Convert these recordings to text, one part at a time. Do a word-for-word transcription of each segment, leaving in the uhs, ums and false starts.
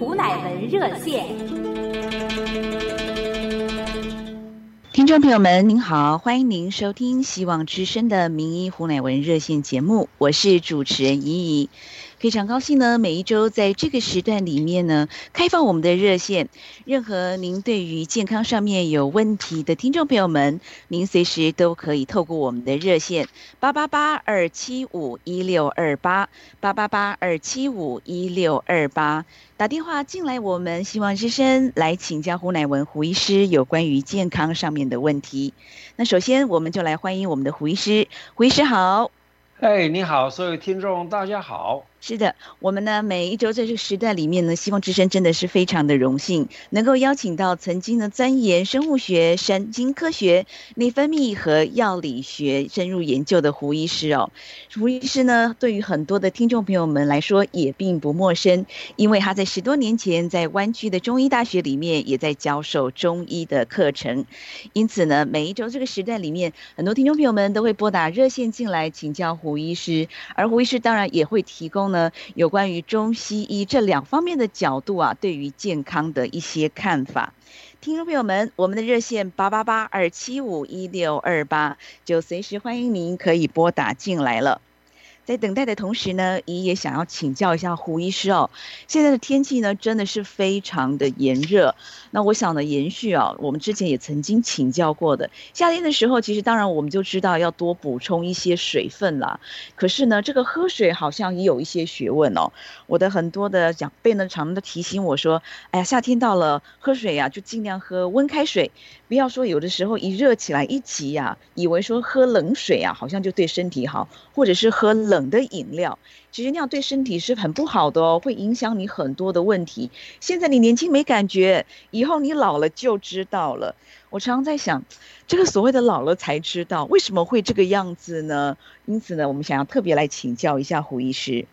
胡乃文热线。 听众朋友们您好，欢迎您收听希望之声的名医胡乃文热线节目，我是主持人怡怡。非常高兴呢，每一周在这个时段里面呢，开放我们的热线，任何您对于健康上面有问题的听众朋友们，您随时都可以透过我们的热线八八八二七五一六二八八八八二七五一六二八打电话进来，我们希望之声来请教胡乃文胡医师有关于健康上面的问题。那首先我们就来欢迎我们的胡医师，胡医师好。 哎，你好，所有听众大家好。 是的，我们呢每一周在这个时段里面呢，希望之声真的是非常的荣幸，能够邀请到曾经呢钻研生物学、神经科学、内分泌和药理学深入研究的胡医师哦。胡医师呢，对于很多的听众朋友们来说也并不陌生，因为他在十多年前在湾区的中医大学里面也在教授中医的课程，因此呢，每一周这个时段里面，很多听众朋友们都会拨打热线进来请教胡医师，而胡医师当然也会提供呢，有关于中西医这两方面的角度啊，对于健康的一些看法。听众朋友们，我们的热线八八八二七五一六二八，就随时欢迎您可以拨打进来了。在等待的同时呢，姨也想要请教一下胡医师哦。现在的天气呢，真的是非常的炎热。那我想呢，延续啊，我们之前也曾经请教过的，夏天的时候，其实当然我们就知道要多补充一些水分啦。可是呢，这个喝水好像也有一些学问哦。我的很多的长辈呢，常常都提醒我说，哎呀，夏天到了，喝水啊，就尽量喝温开水，不要说有的时候一热起来一急呀、啊，以为说喝冷水啊，好像就对身体好，或者是喝冷冷的饮料，其实那样对身体是很不好的哦，会影响你很多的问题。现在你年轻没感觉，以后你老了就知道了。我常常在想，这个所谓的老了才知道，为什么会这个样子呢？因此呢，我们想要特别来请教一下胡医师。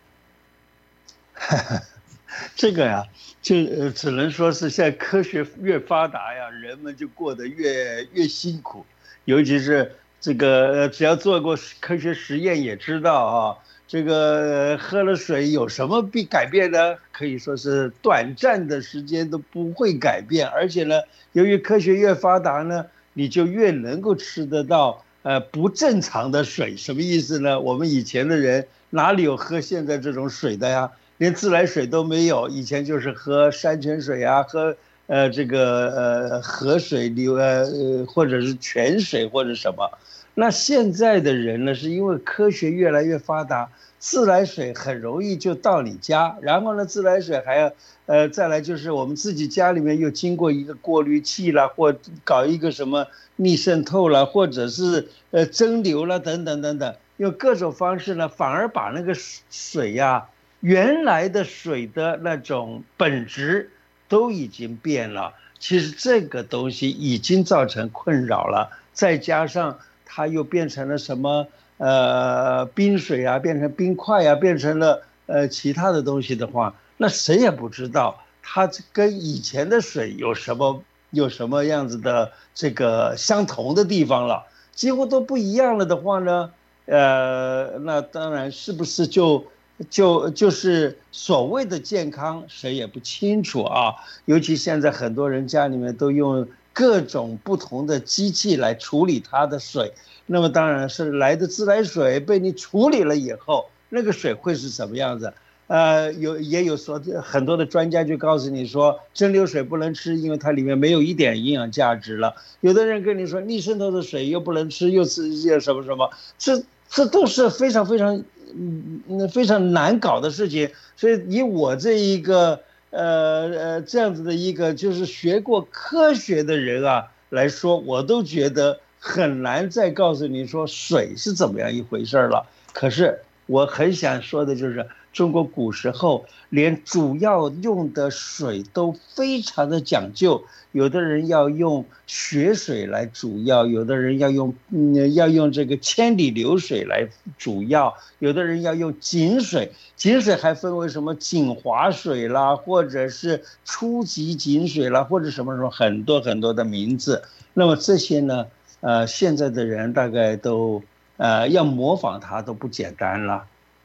这个呀，就只能说是现在科学越发达呀，人们就过得越越辛苦，尤其是。这个只要做过科学实验也知道啊，这个喝了水有什么必改变呢？可以说是短暂的时间都不会改变，而且呢，由于科学越发达呢，你就越能够吃得到呃不正常的水。什么意思呢？我们以前的人哪里有喝现在这种水的呀？连自来水都没有，以前就是喝山泉水啊，喝呃这个呃河水流呃呃或者是泉水或者什么。那现在的人呢，是因为科学越来越发达，自来水很容易就到你家，然后呢，自来水还要，呃，再来就是我们自己家里面又经过一个过滤器啦，或搞一个什么逆渗透啦，或者是呃蒸馏啦，等等等等，用各种方式呢，反而把那个水呀，原来的水的那种本质都已经变了。其实这个东西已经造成困扰了，再加上。它又变成了什么？呃，冰水啊，变成冰块啊，变成了呃其他的东西的话，那谁也不知道它跟以前的水有什么有什么样子的这个相同的地方了，几乎都不一样了的话呢，呃，那当然是不是就就就是所谓的健康，谁也不清楚啊。尤其现在很多人家里面都用。各种不同的机器来处理它的水，那么当然是来的自来水被你处理了以后，那个水会是什么样子？呃，有也有说很多的专家就告诉你说，蒸馏水不能吃，因为它里面没有一点营养价值了。有的人跟你说逆渗透的水又不能吃，又是又什么什么，这这都是非常非常嗯非常难搞的事情。所以以我这一个。呃呃，这样子的一个就是学过科学的人啊来说，我都觉得很难再告诉你说水是怎么样一回事了。可是我很想说的就是，中国古时候连主要用的水都非常的讲究，有的人要用雪水来煮药，有的人要用嗯要用这个千里流水来煮药，有的人要用井水，井水还分为什么井华水啦，或者是初级井水啦，或者什么什么很多很多的名字。那么这些呢，呃，现在的人大概都呃要模仿它都不简单了。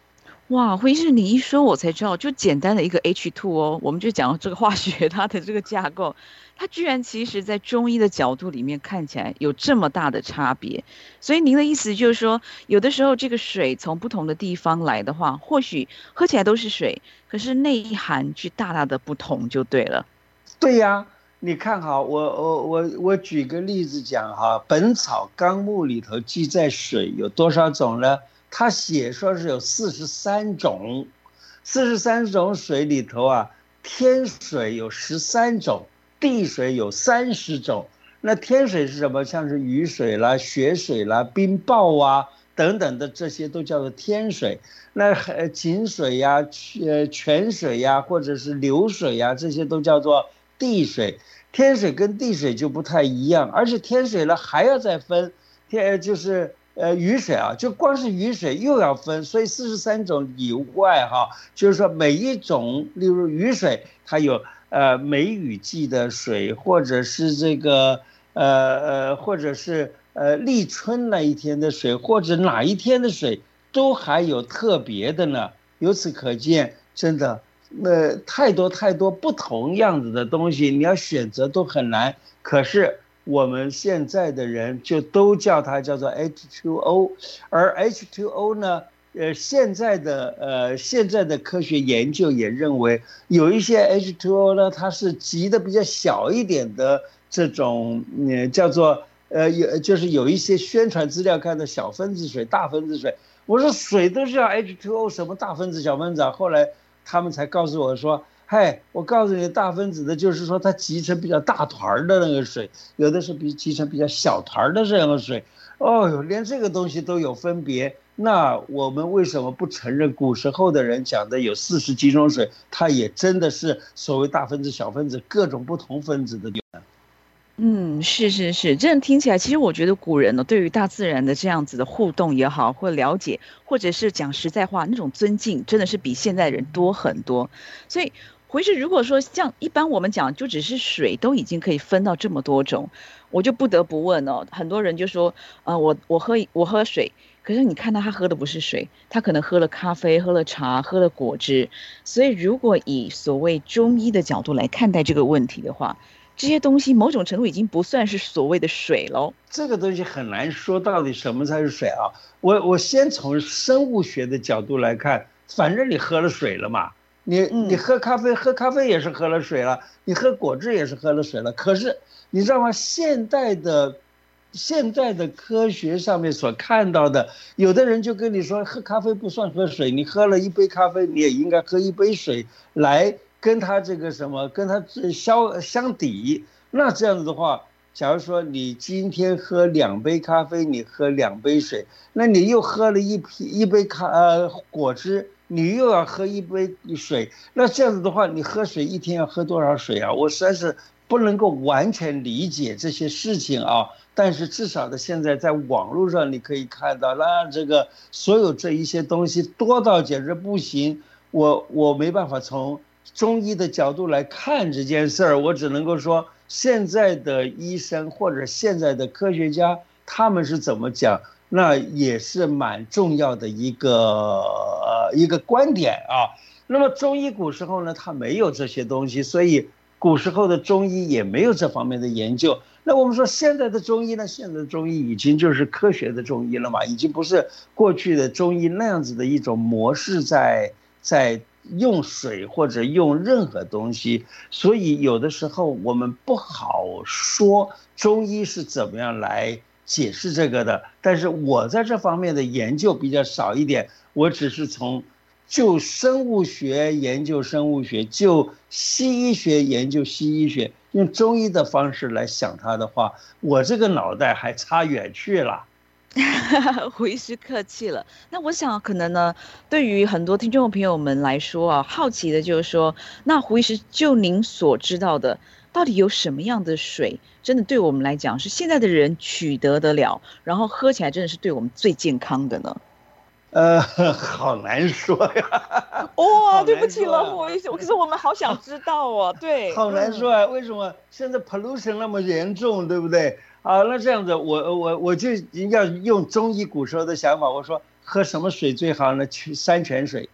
哇，胡医师，你一说，我才知道，就简单的一个 H 二 哦，我们就讲这个化学它的这个架构，它居然其实在中医的角度里面看起来有这么大的差别。所以您的意思就是说，有的时候这个水从不同的地方来的话，或许喝起来都是水，可是内涵去大大的不同就对了。 对呀，你看哈，我我我我举个例子讲哈，《本草纲目》里头记载水有多少种呢？他写说是有四十三种，四十三种水里头啊，天水有十三种，地水有三十种。那天水是什么？像是雨水啦、雪水啦、冰雹啊等等的，这些都叫做天水。那呃井水呀、呃泉水呀，或者是流水呀，这些都叫做地水。天水跟地水就不太一样，而且天水呢还要再分，天就是呃雨水啊，就光是雨水又要分，所以四十三种以外哈，就是说每一种，例如雨水，它有呃梅雨季的水，或者是这个呃呃或者是呃立春那一天的水，或者哪一天的水，都还有特别的呢。由此可见，真的。那太多太多不同样子的东西，你要选择都很难。可是我们现在的人就都叫它叫做 H 二 O， 而 H 二 O 呢，呃，现在的呃现在的科学研究也认为，有一些 H 二 O 呢，它是极的比较小一点的这种，嗯，叫做呃有就是有一些宣传资料看到小分子水、大分子水。我说水都是要 H 二 O， 什么大分子、小分子啊？后来他们才告诉我说，嗨，我告诉你，大分子的就是说它集成比较大团的那个水，有的是比集成比较小团的这样的水。哦哟，连这个东西都有分别，那我们为什么不承认古时候的人讲的有四十几种水，它也真的是所谓大分子、小分子各种不同分子的？ 嗯，是是是，这样听起来，其实我觉得古人呢，对于大自然的这样子的互动也好，或了解，或者是讲实在话，那种尊敬，真的是比现在人多很多。所以，回去如果说像一般我们讲，就只是水都已经可以分到这么多种，我就不得不问哦，很多人就说，呃，我我喝我喝水，可是你看到他喝的不是水，他可能喝了咖啡，喝了茶，喝了果汁。所以，如果以所谓中医的角度来看待这个问题的话，这些东西某种程度已经不算是所谓的水喽。 这个东西很难说到底什么才是水啊。我我先从生物学的角度来看，反正你喝了水了嘛，你你喝咖啡，喝咖啡也是喝了水了，你喝果汁也是喝了水了。可是你知道吗？现代的现在的科学上面所看到的，有的人就跟你说，喝咖啡不算喝水，你喝了一杯咖啡，你也应该喝一杯水来跟它这个什么，跟它相相抵。那这样子的话，假如说你今天喝两杯咖啡，你喝两杯水，那你又喝了一批一杯咖呃果汁，你又要喝一杯水，那这样子的话，你喝水一天要喝多少水啊？我实在是不能够完全理解这些事情啊。但是至少的现在在网络上你可以看到，那这个所有这一些东西多到简直不行。我我没办法从中医的角度来看这件事儿，我只能够说现在的医生或者现在的科学家他们是怎么讲，那也是蛮重要的一个呃一个观点啊。那么中医古时候呢，它没有这些东西，所以古时候的中医也没有这方面的研究。那我们说现在的中医呢？现在的中医已经就是科学的中医了嘛，已经不是过去的中医那样子的一种模式在在用水或者用任何东西，所以有的时候我们不好说中医是怎么样来解释这个的。但是我在这方面的研究比较少一点，我只是从就生物学研究生物学，就西医学研究西医学，用中医的方式来想它的话，我这个脑袋还差远去了。 胡医师客气了。那我想，可能呢，对于很多听众朋友们来说啊，好奇的就是说，那胡医师就您所知道的，到底有什么样的水，真的对我们来讲是现在的人取得得了，然后喝起来真的是对我们最健康的呢？ 呃，好难说呀。 哇、 好对不起了， 难说啊。 胡医师，可是我们好想知道哦。对， 好难嗯。 说啊，为什么现在 pollution 那么严重，对不对？啊，那这样子，我我我就要用中医古时候的想法，我说喝什么水最好呢？去山泉水。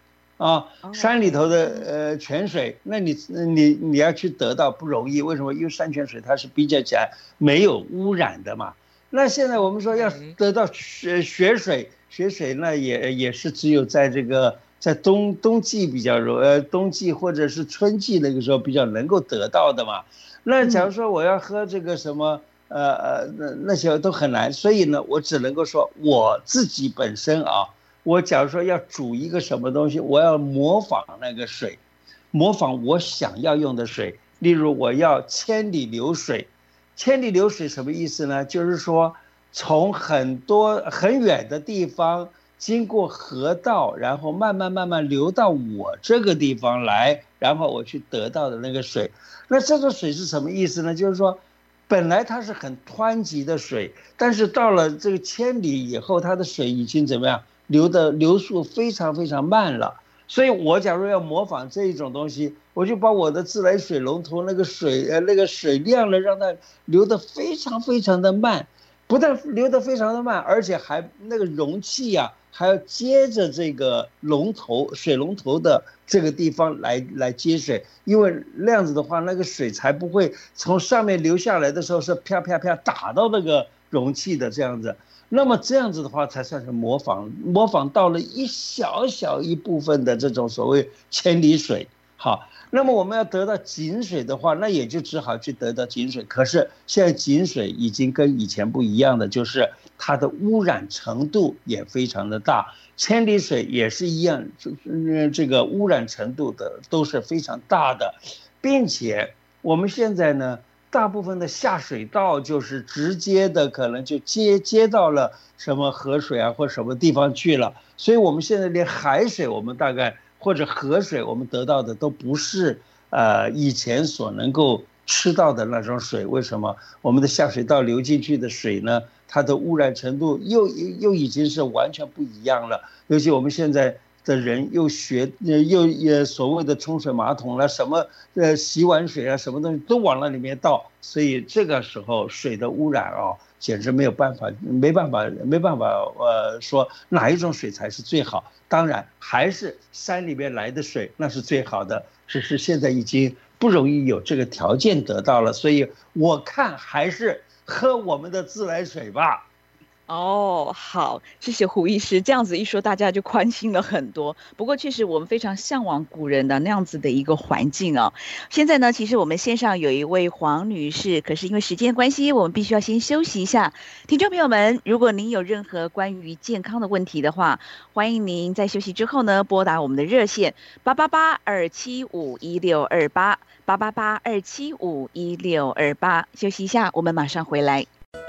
啊，山里头的呃泉水，那你你你要去得到不容易，为什么？因为山泉水它是比较起来没有污染的嘛。那现在我们说要得到雪雪水，雪水那也也是只有在这个在冬冬季比较容呃冬季或者是春季那个时候比较能够得到的嘛。那假如说我要喝这个什么呃呃那那些都很难，所以呢，我只能够说我自己本身啊。我假如说要煮一个什么东西，我要模仿那个水，模仿我想要用的水。例如我要千里流水，千里流水什么意思呢？就是说从很多很远的地方经过河道，然后慢慢慢慢流到我这个地方来，然后我去得到的那个水。那这个水是什么意思呢？就是说本来它是很湍急的水，但是到了这个千里以后，它的水已经怎么样？流的流速非常非常慢了，所以我假如要模仿这一种东西，我就把我的自来水龙头那个水呃那个水量呢，让它流得非常非常的慢，不但流得非常的慢，而且还那个容器呀、啊、还要接着这个龙头水龙头的这个地方来来接水，因为那样子的话，那个水才不会从上面流下来的时候是啪啪啪打到那个容器的这样子。那么这样子的话才算是模仿，模仿到了一小小一部分的这种所谓千里水。好，那么我们要得到井水的话，那也就只好去得到井水。可是现在井水已经跟以前不一样的，就是它的污染程度也非常的大。千里水也是一样，就是这个污染程度的都是非常大的，并且我们现在呢。大部分的下水道就是直接的，可能就接接到了什么河水啊或什么地方去了，所以我们现在连海水，我们大概或者河水，我们得到的都不是呃以前所能够吃到的那种水。为什么？我们的下水道流进去的水呢，它的污染程度又又已经是完全不一样了。尤其我们现在的人又学又也所谓的冲水马桶了，什么呃洗碗水啊，什么东西都往那里面倒，所以这个时候水的污染啊，简直没有办法，没办法，没办法呃说哪一种水才是最好。当然还是山里面来的水那是最好的，只是现在已经不容易有这个条件得到了，所以我看还是喝我们的自来水吧。 哦，好，谢谢胡医师。这样子一说，大家就宽心了很多。不过，确实我们非常向往古人的那样子的一个环境哦。现在呢，其实我们线上有一位黄女士，可是因为时间关系，我们必须要先休息一下。听众朋友们，如果您有任何关于健康的问题的话，欢迎您在休息之后呢，拨打我们的热线八八八二七五一六二八八八八二七五一六二八。休息一下，我们马上回来。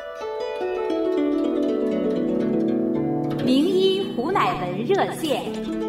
名医胡乃文热线。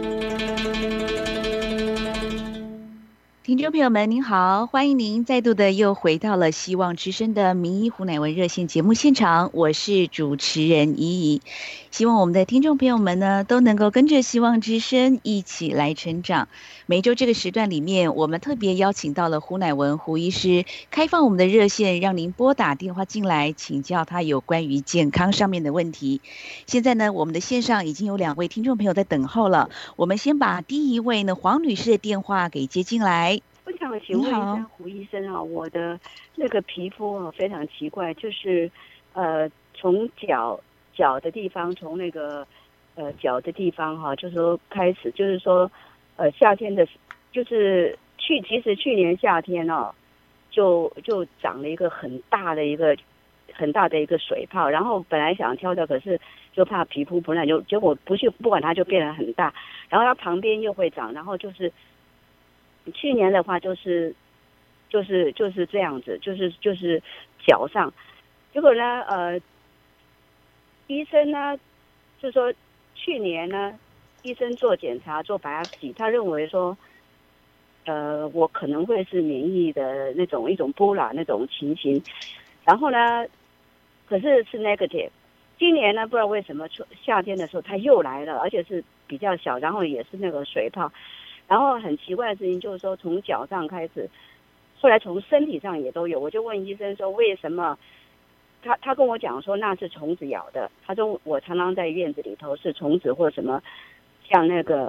听众朋友们您好，欢迎您再度的又回到了希望之声的名医胡乃文热线节目现场，我是主持人怡怡。希望我们的听众朋友们呢都能够跟着希望之声一起来成长。每周这个时段里面，我们特别邀请到了胡乃文胡医师，开放我们的热线，让您拨打电话进来请教他有关于健康上面的问题。现在呢，我们的线上已经有两位听众朋友在等候了，我们先把第一位呢黄女士的电话给接进来。 我想请问一下胡医生啊，我的那个皮肤啊非常奇怪，就是呃从脚脚的地方，从那个呃脚的地方哈、啊，就是说开始，就是说呃夏天的，就是去其实去年夏天哦、啊，就就长了一个很大的一个很大的一个水泡，然后本来想挑掉，可是就怕皮肤不耐，就结果不去不管它就变得很大，然后它旁边又会长，然后就是。去年的话就是就是就是这样子，就是就是脚上，结果呢，呃，医生呢就说去年呢，医生做检查做biopsy，他认为说，呃，我可能会是免疫的那种一种波拉那种情形，然后呢，可是是 negative。今年呢，不知道为什么夏天的时候它又来了，而且是比较小，然后也是那个水泡。然后很奇怪的事情就是说，从脚上开始，后来从身体上也都有。我就问医生说，为什么？他他跟我讲说那是虫子咬的。他说我常常在院子里头是虫子或什么，像那个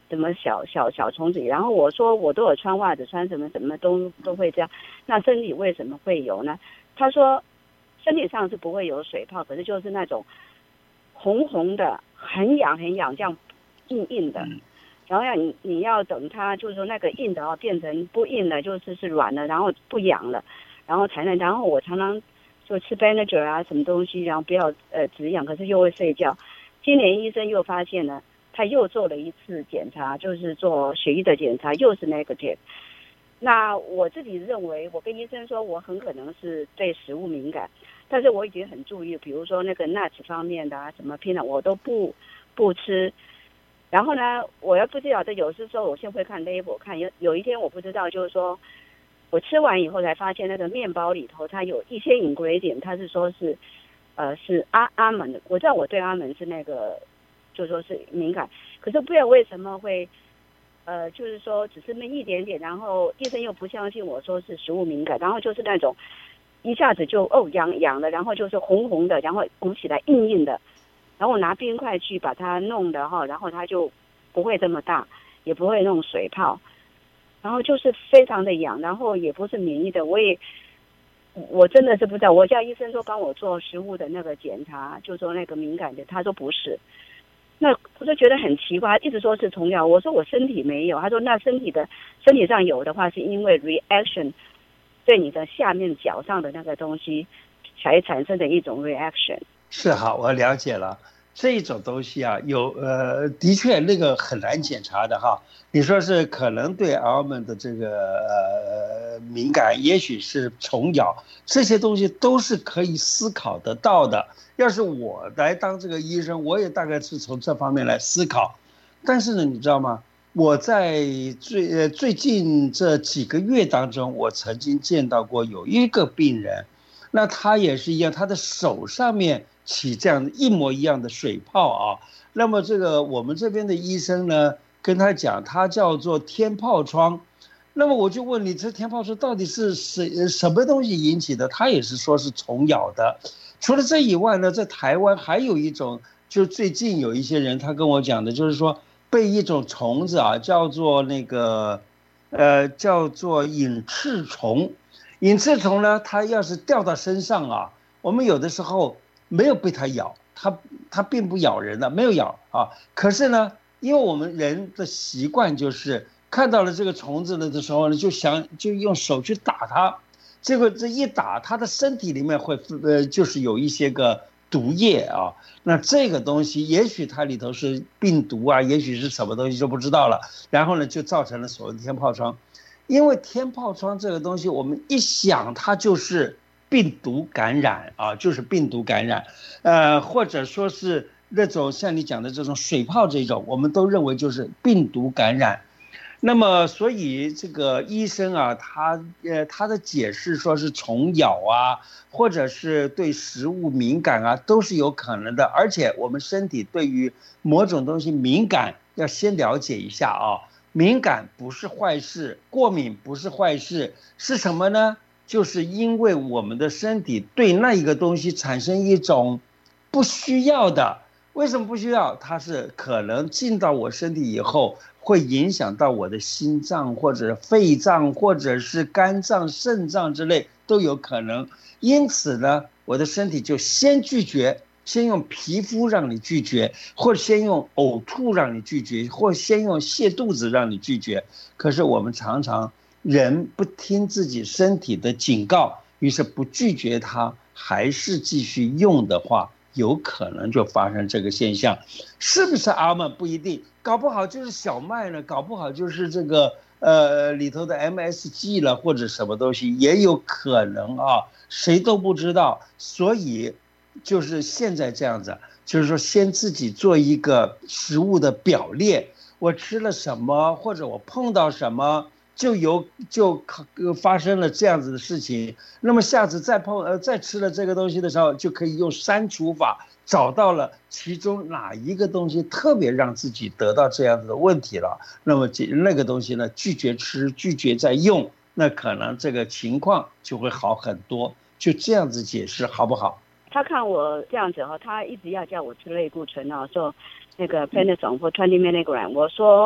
什么小小小虫子，然后我说我都有穿袜子，穿什么什么都都会这样，那身体为什么会有呢？他说身体上是不会有水泡，可是就是那种红红的，很痒很痒，这样硬硬的，然后要你你要等它就是说那个硬的哦变成不硬的，就是是软的，然后不痒了，然后才能。然后我常常就吃 Benadryl 啊什么东西，然后不要呃止痒，可是又会睡觉。今年医生又发现了。他又做了一次检查，就是做血液的检查，又是 negative。那我自己认为，我跟医生说，我很可能是对食物敏感，但是我已经很注意，比如说那个 nuts 方面的啊，什么 peanut 我都不不吃。然后呢，我要不知道，这有时候我先会看 label， 看有有一天我不知道，就是说我吃完以后才发现那个面包里头它有一些 ingredient， 它是说是呃是阿阿门的，我知道我对阿门是那个。就说是敏感，可是不知道为什么会，呃，就是说只是那一点点，然后医生又不相信我说是食物敏感，然后就是那种一下子就哦痒痒的，然后就是红红的，然后鼓起来硬硬的，然后我拿冰块去把它弄的哈，然后它就不会这么大，也不会弄水泡，然后就是非常的痒，然后也不是免疫的，我也我真的是不知道，我叫医生说帮我做食物的那个检查，就说那个敏感的，他说不是。那我就觉得很奇怪，一直说是虫咬，我说我身体没有，他说那身体的身体上有的话是因为 reaction 对你的下面脚上的那个东西才产生的一种 reaction。 是好，我了解了。这一种东西啊，有呃，的确那个很难检查的哈。你说是可能对 almond 的这个呃敏感，也许是虫咬，这些东西都是可以思考得到的。要是我来当这个医生，我也大概是从这方面来思考。但是呢，你知道吗？我在最呃最近这几个月当中，我曾经见到过有一个病人，那他也是一样，他的手上面起这样一模一样的水泡啊。那么这个我们这边的医生呢，跟他讲，他叫做天疱疮。那么我就问你，这天疱疮到底是什什么东西引起的？他也是说是虫咬的。除了这以外呢，在台湾还有一种，就最近有一些人他跟我讲的，就是说被一种虫子啊，叫做那个，呃，叫做隐翅虫。隐翅虫呢，它要是掉到身上啊，我们有的时候没有被它咬，它它并不咬人的，没有咬啊。可是呢，因为我们人的习惯就是看到了这个虫子了的时候呢，就想就用手去打它。这个这一打，他的身体里面会呃，就是有一些个毒液啊。那这个东西，也许它里头是病毒啊，也许是什么东西就不知道了。然后呢，就造成了所谓的天疱疮。因为天疱疮这个东西，我们一想它就是病毒感染啊，就是病毒感染，呃，或者说是那种像你讲的这种水泡这种，我们都认为就是病毒感染。那么，所以这个医生啊，他呃他的解释说是虫咬啊，或者是对食物敏感啊，都是有可能的。而且我们身体对于某种东西敏感，要先了解一下啊。敏感不是坏事，过敏不是坏事，是什么呢？就是因为我们的身体对那一个东西产生一种不需要的。为什么不需要？它是可能进到我身体以后，会影响到我的心脏或者肺脏或者是肝脏肾脏之类都有可能。因此呢，我的身体就先拒绝，先用皮肤让你拒绝，或者先用呕吐让你拒绝，或先用泻肚子让你拒绝。可是我们常常人不听自己身体的警告，于是不拒绝它，还是继续用的话，有可能就发生这个现象。是不是阿曼不一定，搞不好就是小麦呢，搞不好就是这个呃里头的 M S G 了，或者什么东西也有可能啊，谁都不知道。所以就是现在这样子，就是说先自己做一个食物的表列，我吃了什么，或者我碰到什么，就有就发生了这样子的事情。那么下次再碰呃再吃了这个东西的时候，就可以用删除法找到了其中哪一个东西特别让自己得到这样子的问题了。那么那个东西呢，拒绝吃，拒绝再用，那可能这个情况就会好很多。就这样子解释好不好？ 他看我这样子哈，他一直要叫我吃类固醇啊，说那个 prednisone或 twenty milligram。我说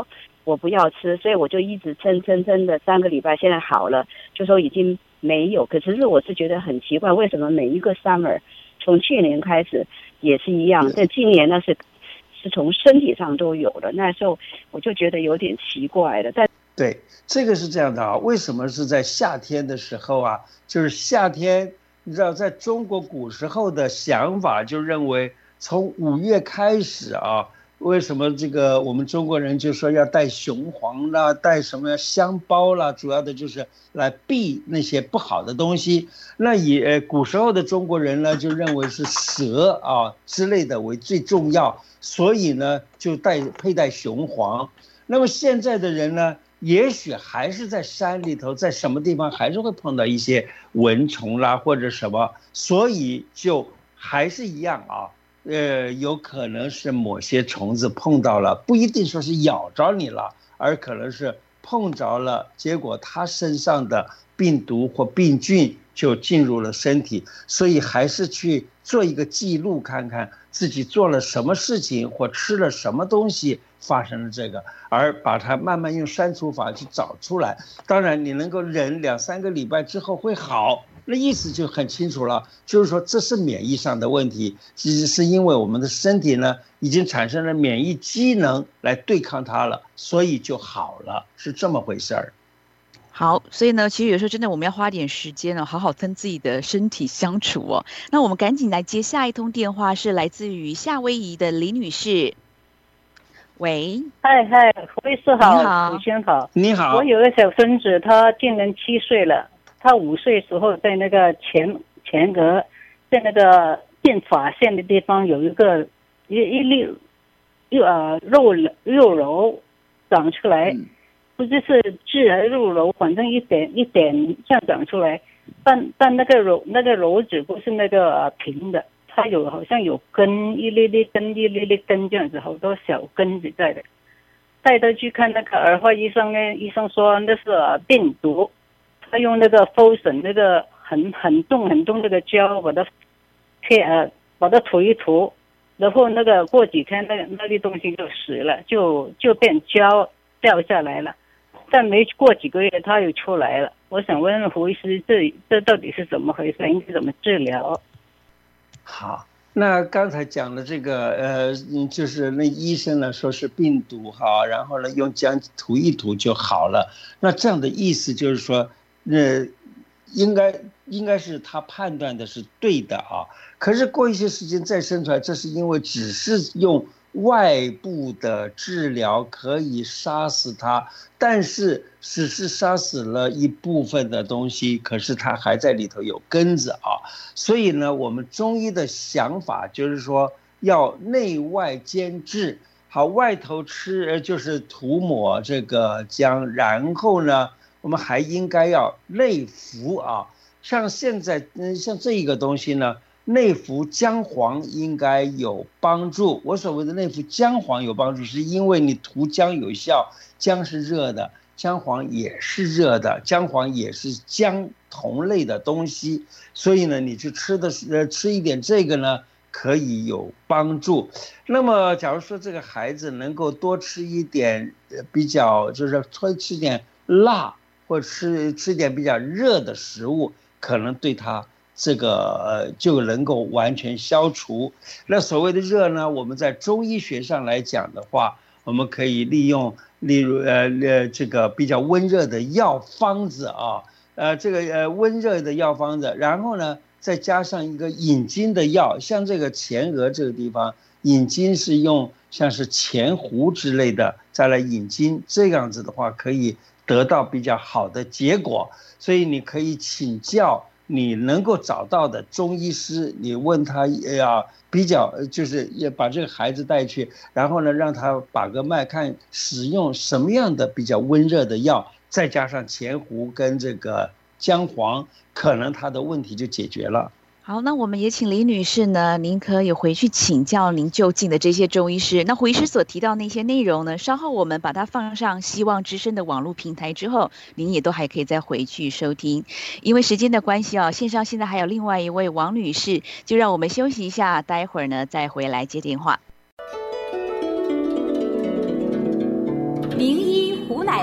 我不要吃，所以我就一直撑撑撑的三个礼拜，现在好了，就说已经没有。可是我是觉得很奇怪，为什么每一个 summer 从去年开始也是一样，但今年呢是是从身体上都有了，那时候我就觉得有点奇怪了。但对，这个是这样的啊，为什么是在夏天的时候啊？就是夏天，你知道，在中国古时候的想法就认为，从五月开始啊，为什么这个我们中国人就说要带雄黄啦，带什么香包啦，主要的就是来避那些不好的东西。那以呃古时候的中国人呢，就认为是蛇啊之类的为最重要，所以呢就带佩戴雄黄。那么现在的人呢？也许还是在山里头，在什么地方还是会碰到一些蚊虫啦或者什么，所以就还是一样啊，呃，有可能是某些虫子碰到了，不一定说是咬着你了，而可能是碰着了，结果它身上的病毒或病菌就进入了身体，所以还是去做一个记录，看看自己做了什么事情或吃了什么东西发生了这个，而把它慢慢用删除法去找出来。当然你能够忍两三个礼拜之后会好，那意思就很清楚了，就是说这是免疫上的问题，其实是因为我们的身体呢已经产生了免疫机能来对抗它了，所以就好了，是这么回事儿。 好，所以呢，其实有时候真的我们要花点时间哦，好好跟自己的身体相处哦。那我们赶紧来接下一通电话，是来自于夏威夷的李女士。喂， 嗨嗨，胡律师好， 你好， 主持人好， 你好。 我有个小孙子，他今年七岁了，他五岁时候在那个前前额，在那个电发线的地方有一个一一粒肉呃肉肉瘤长出来。嗯，不知是痣还是肉瘤，反正一点一点这样长出来，但但那个瘤那个瘤子不是那个、呃、平的，它有好像有根，一粒粒根一粒粒根这样子，好多小根子在的。带他去看那个儿科医生呢，医生说那是、呃、病毒，他用那个 Fosun 那个很很重很重那个胶把它贴呃把它涂一涂，然后那个过几天那个那粒东西就死了，就就变胶掉下来了。但没过几个月，它又出来了。我想问胡医师，这这到底是怎么回事？应该怎么治疗？ 好，那刚才讲的这个，呃，就是那医生呢说是病毒哈，然后呢用浆涂一涂就好了。那这样的意思就是说，呃，应该应该是他判断的是对的啊。可是过一些时间再生出来，这是因为只是用外部的治疗可以杀死它，但是只是杀死了一部分的东西，可是它还在里头有根子啊。所以呢，我们中医的想法就是说要内外兼治。好，外头吃就是涂抹这个姜，然后呢，我们还应该要内服啊。像现在，嗯，像这一个东西呢。内服姜黄应该有帮助。我所谓的内服姜黄有帮助，是因为你涂姜有效，姜是热的，姜黄也是热的，姜黄也是姜同类的东西，所以呢，你去吃的呃吃一点这个呢，可以有帮助。那么，假如说这个孩子能够多吃一点比较，就是多吃点辣，或吃吃点比较热的食物，可能对他。这个呃就能够完全消除。那所谓的热呢，我们在中医学上来讲的话，我们可以利用，例如呃呃这个比较温热的药方子啊，呃这个呃温热的药方子，然后呢再加上一个引经的药，像这个前额这个地方引经是用像是前胡之类的再来引经，这样子的话可以得到比较好的结果。所以你可以请教。你能够找到的中医师，你问他呀，比较就是也把这个孩子带去，然后呢让他把个脉，看使用什么样的比较温热的药，再加上前胡跟这个姜黄，可能他的问题就解决了。 好，那我们也请李女士呢，您可以回去请教您就近的这些中医师。那胡医师所提到那些内容呢，稍后我们把它放上希望之声的网络平台之后，您也都还可以再回去收听。因为时间的关系哦，线上现在还有另外一位王女士，就让我们休息一下，待会儿呢再回来接电话。 名医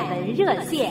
文热线。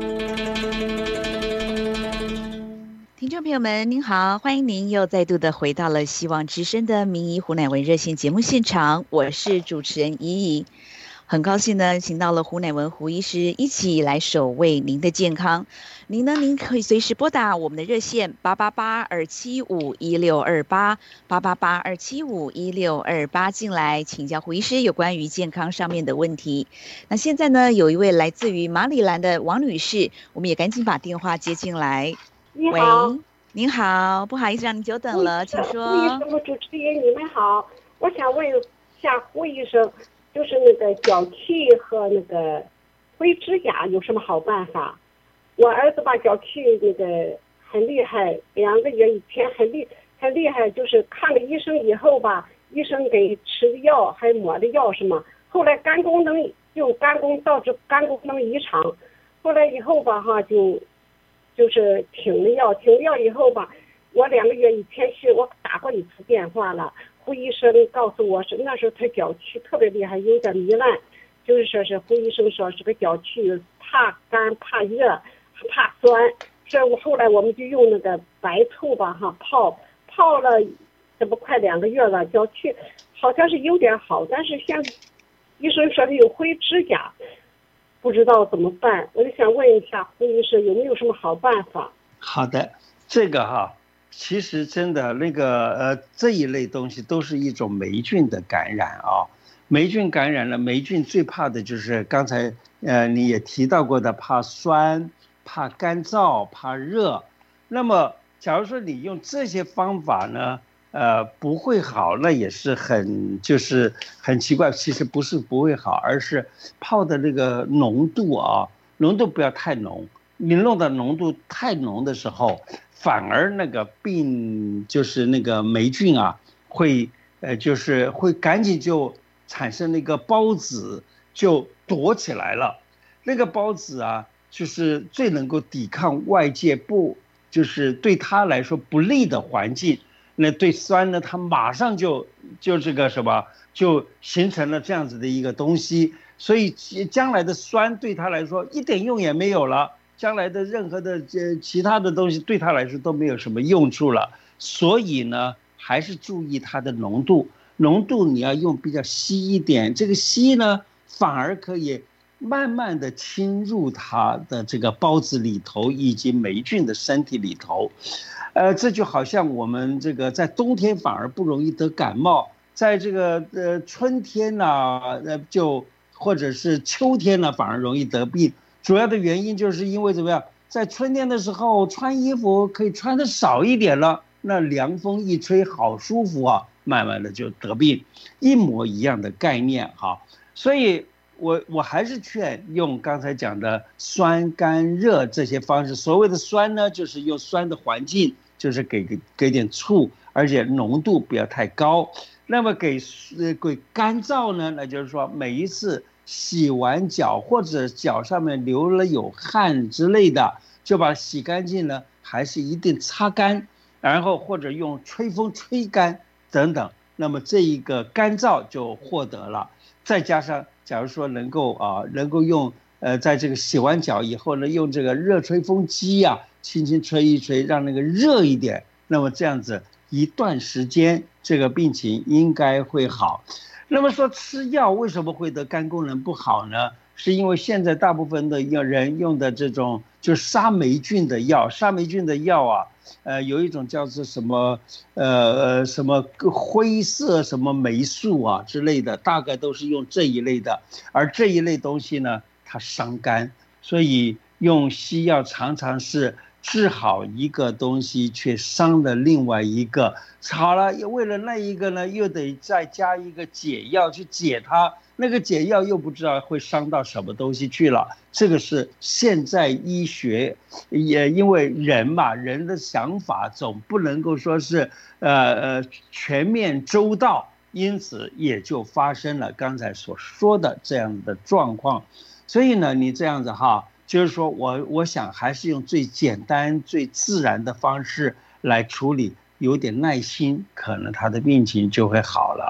听众朋友们，您好，欢迎您又再度的回到了希望之声的名医胡乃文热线节目现场，我是主持人怡怡。很高兴呢，请到了胡乃文胡医师一起来守卫您的健康。您呢，您可以随时拨打我们的热线八八八二七五一六二八八八八二七五一六二八进来请教胡医师有关于健康上面的问题。那现在呢，有一位来自于马里兰的王女士，我们也赶紧把电话接进来。 你好， 喂，您好，不好意思让您久等了，请说。 胡医生和主持人，你们好，我想问一下胡医生，就是那个脚气和那个灰指甲有什么好办法？我儿子吧，脚气那个很厉害，两个月以前很厉很厉害，就是看了医生以后吧，医生给吃的药还抹的药什么，后来肝功能就肝功导致肝功能异常，后来以后吧哈就就是停了药，停了药以后吧，我两个月以前是我打过一次电话了，胡医生告诉我是那时候他脚气特别厉害，有点糜烂，就是说是胡医生说是个脚气怕干怕热怕酸，所以我后来我们就用那个白醋吧哈泡泡了，这不快两个月了，脚气好像是有点好，但是像医生说的有灰指甲，不知道怎么办，我就想问一下胡医生有没有什么好办法？ 好的，这个哈，其实真的那个呃这一类东西都是一种霉菌的感染啊。霉菌感染了，霉菌最怕的就是刚才呃你也提到过的，怕酸、怕干燥、怕热。那么假如说你用这些方法呢，呃不会好，那也是很就是很奇怪。其实不是不会好，而是泡的那个浓度啊，浓度不要太浓。你弄的浓度太浓的时候，反而那个病就是那个霉菌啊，会呃就是会赶紧就产生那个孢子，就躲起来了。那个孢子啊，就是最能够抵抗外界不就是对它来说不利的环境。那对酸呢，它马上就就这个什么，就形成了这样子的一个东西。所以将来的酸对它来说一点用也没有了。将来的任何的呃其他的东西对它来说都没有什么用处了，所以呢，还是注意它的浓度，浓度你要用比较稀一点，这个稀呢，反而可以慢慢的侵入它的这个孢子里头以及霉菌的身体里头，呃，这就好像我们这个在冬天反而不容易得感冒，在这个呃春天呢、啊，呃就或者是秋天呢、啊，反而容易得病。主要的原因就是因为怎么样，在春天的时候穿衣服可以穿的少一点了，那凉风一吹好舒服啊，慢慢的就得病，一模一样的概念哈。所以我我还是劝用刚才讲的酸干热这些方式。所谓的酸呢，就是用酸的环境，就是给给点醋，而且浓度不要太高。那么给呃给干燥呢，那就是说每一次洗完脚或者脚上面流了有汗之类的，就把它洗干净了，还是一定擦干，然后或者用吹风吹干等等，那么这一个干燥就获得了。再加上假如说能够啊能够用呃在这个洗完脚以后呢，用这个热吹风机啊轻轻吹一吹，让那个热一点，那么这样子一段时间这个病情应该会好。那么说吃药为什么会得肝功能不好呢？是因为现在大部分的人用的这种就是杀霉菌的药，杀霉菌的药啊，呃，有一种叫做什么呃呃什么灰色什么霉素啊之类的，大概都是用这一类的，而这一类东西呢，它伤肝，所以用西药常常是治好一个东西，却伤了另外一个。好了，为了那一个呢，又得再加一个解药去解它，那个解药又不知道会伤到什么东西去了。这个是现在医学，也因为人嘛，人的想法总不能够说是呃呃全面周到，因此也就发生了刚才所说的这样的状况。所以呢，你这样子哈。就是说我我想还是用最简单最自然的方式来处理，有点耐心，可能他的病情就会好了。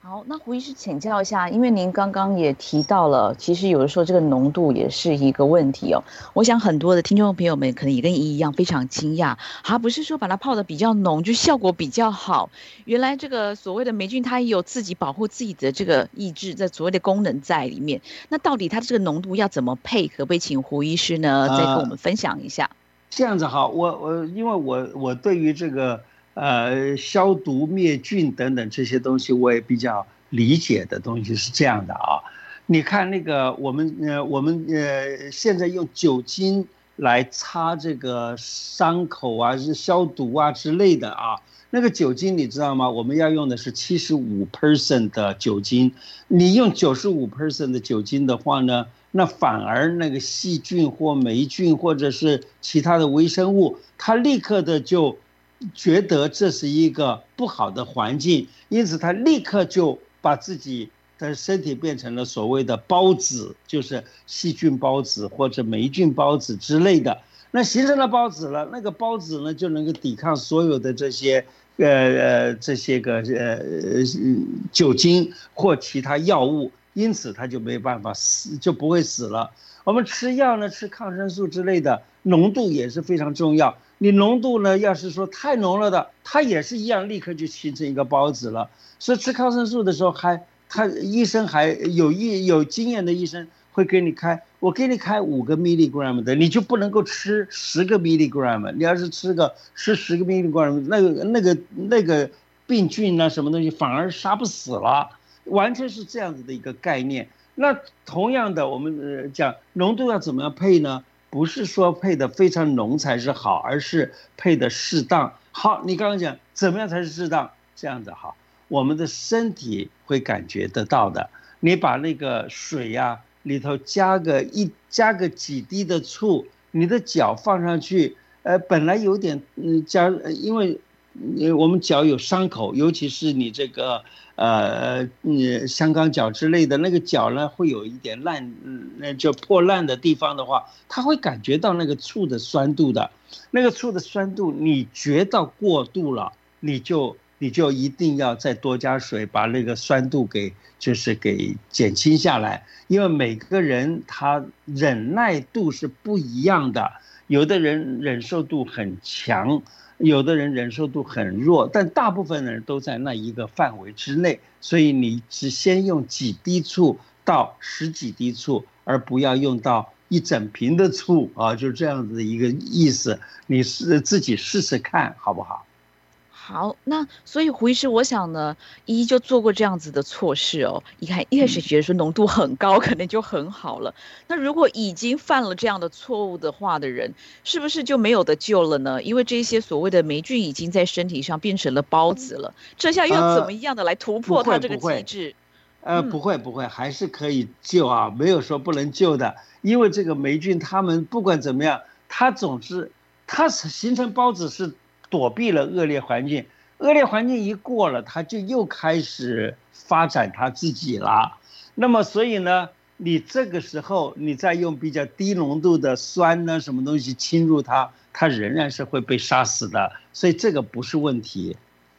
好，那胡医师请教一下，因为您刚刚也提到了，其实有的时候这个浓度也是一个问题哦。我想很多的听众朋友们可能也跟姨一样非常惊讶，啊，不是说把它泡得比较浓就效果比较好，原来这个所谓的霉菌它也有自己保护自己的这个意志，这所谓的功能在里面。那到底它这个浓度要怎么配？可不可以请胡医师呢再跟我们分享一下？呃、 这样子好，我我因为我我对于这个。呃，消毒灭菌等等这些东西，我也比较理解的东西是这样的啊。你看那个我们呃我们呃现在用酒精来擦这个伤口啊，是消毒啊之类的啊。那个酒精你知道吗？我们要用的是七十五 percent 的酒精，你用九十五 percent 的酒精的话呢，那反而那个细菌或霉菌或者是其他的微生物，它立刻的就觉得这是一个不好的环境，因此他立刻就把自己的身体变成了所谓的孢子，就是细菌孢子或者霉菌孢子之类的。那形成了孢子了，那个孢子呢就能够抵抗所有的这些呃呃这些个呃酒精或其他药物，因此它就没办法死，就不会死了。我们吃药呢，吃抗生素之类的，浓度也是非常重要。你浓度呢，要是说太浓了的，它也是一样，立刻就形成一个孢子了。所以吃抗生素的时候还，还他医生还有医有经验的医生会给你开，我给你开五个 milligram 的，你就不能够吃十个 milligram。你要是吃个吃十个 milligram， 那个那个那个病菌啊什么东西反而杀不死了，完全是这样子的一个概念。那同样的，我们讲浓度要怎么样配呢？不是说配的非常浓才是好，而是配的适当。好，你刚刚讲怎么样才是适当？这样子好，我们的身体会感觉得到的。你把那个水呀、啊、里头加个一加个几滴的醋，你的脚放上去，呃，本来有点嗯加，因为我们脚有伤口，尤其是你这个呃嗯香港脚之类的那个脚呢，会有一点烂，那就破烂的地方的话，它会感觉到那个醋的酸度的，那个醋的酸度，你觉到过度了，你就你就一定要再多加水，把那个酸度给就是给减轻下来，因为每个人他忍耐度是不一样的，有的人忍受度很强。有的人忍受度很弱，但大部分人都在那一个范围之内，所以你只先用几滴醋到十几滴醋，而不要用到一整瓶的醋啊，就这样子的一个意思。你是自己试试看，好不好？ 好，那所以胡医师，我想呢，一就做过这样子的错事哦。一开一开始觉得说浓度很高，可能就很好了。那如果已经犯了这样的错误的话的人，是不是就没有得救了呢？因为这些所谓的霉菌已经在身体上变成了孢子了，这下要怎么样的来突破它这个机制？ 呃，不会不会，还是可以救啊，没有说不能救的。因为这个霉菌，它们不管怎么样，它总是它形成孢子是躲避了恶劣环境，恶劣环境一过了，它就又开始发展它自己了。那么所以呢，你这个时候你再用比较低浓度的酸呢什么东西侵入它，它仍然是会被杀死的，所以这个不是问题。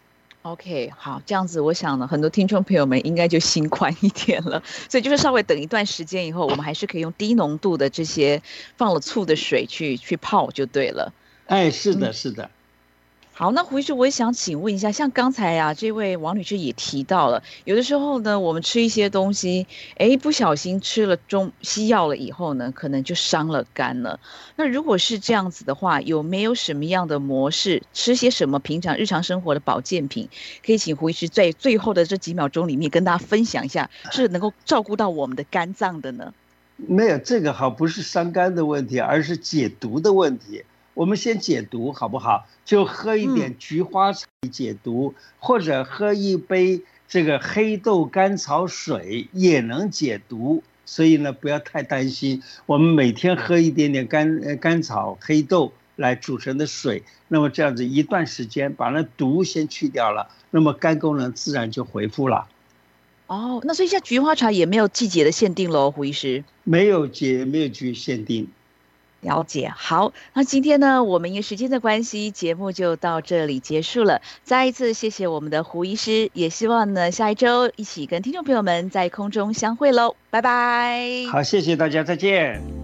OK， 好，这样子我想呢，很多听众朋友们应该就心宽一点了。所以就是稍微等一段时间以后，我们还是可以用低浓度的这些放了醋的水去去泡就对了。 哎，是的，是的。嗯， 好，那胡医师，我也想请问一下，像刚才啊，这位王女士也提到了，有的时候呢，我们吃一些东西，哎，不小心吃了中西药了以后呢，可能就伤了肝了。那如果是这样子的话，有没有什么样的模式，吃些什么平常日常生活的保健品，可以请胡医师在最后的这几秒钟里面跟大家分享一下，是能够照顾到我们的肝脏的呢？ 没有，这个好，不是伤肝的问题，而是解毒的问题。我们先解毒好不好？就喝一点菊花茶解毒，嗯，或者喝一杯这个黑豆甘草水也能解毒。所以呢，不要太担心。我们每天喝一点点甘甘草、黑豆来煮成的水，那么这样子一段时间把那毒先去掉了，那么肝功能自然就恢复了。 哦，那所以像菊花茶也没有季节的限定喽，胡医师？ 没有节，没有季限定。 了解，好，那今天呢，我们因为时间的关系，节目就到这里结束了。再一次谢谢我们的胡医师，也希望呢下一周一起跟听众朋友们在空中相会喽，拜拜。 好，谢谢大家，再见。